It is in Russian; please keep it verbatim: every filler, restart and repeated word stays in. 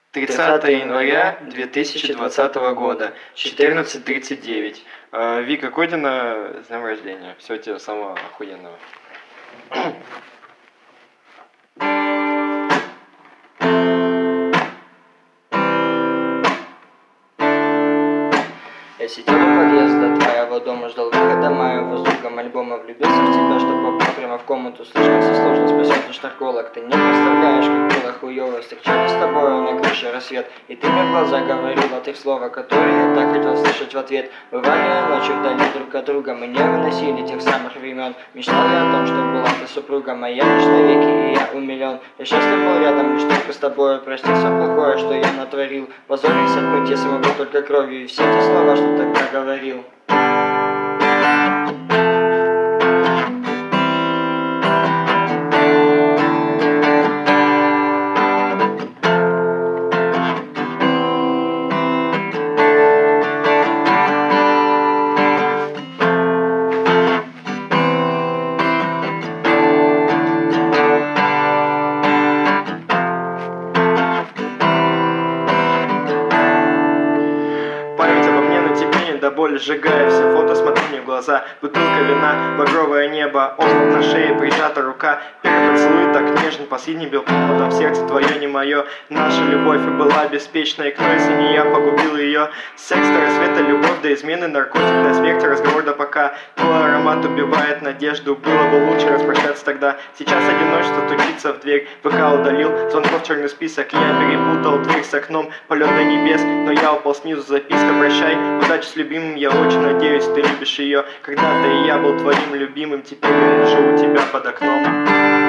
тридцатое января две тысячи двадцатого года, четырнадцать тридцать девять. Вика Кодина, с днем рождения. Всего тебе самого охуенного. Я сидел у подъезда твоего дома, ждал выхода моего с другом альбома. Влюбился в тебя, чтобы попал прямо в комнату. Случался сложно, спасет наш нарколог. Ты не представляешь, как было хуёво. Встречались с тобой на крыше рассвет, и ты мне в глаза говорила три слова, которые я так хотел слышать в ответ. Бывали ночи вдали друг от друга, мы не выносили тех самых времен. Мечтал я о том, что была ты супруга моя лишь навеки, и я умилен. Я счастлив был рядом лишь только с тобой. Прости все плохое, что я натворил. Позорись отмыть я смогу только кровью, и все те слова, что тогда говорил. До боли сжигая все фото, смотри мне в глаза. Бутылка вина, багровое небо, омут на шее, прижата рука. Первый поцелуй так нежен, последний бил потом сердце твое не мое. Наша любовь и была беспечной, кто если не я погубил ее. Секс до рассвета, любовь до измены, наркотик до смерти, разговор до пока. Твой аромат убивает надежду, было бы лучше распрощаться тогда. Сейчас одиночество стучится в дверь, ВК удалил, звонков черный список. Я перепутал дверь с окном, полет до небес, но я упал снизу, записка прощай, удачи с любимым, я очень надеюсь, ты любишь ее. Когда-то и я был твоим любимым, теперь я лежу у тебя под окном.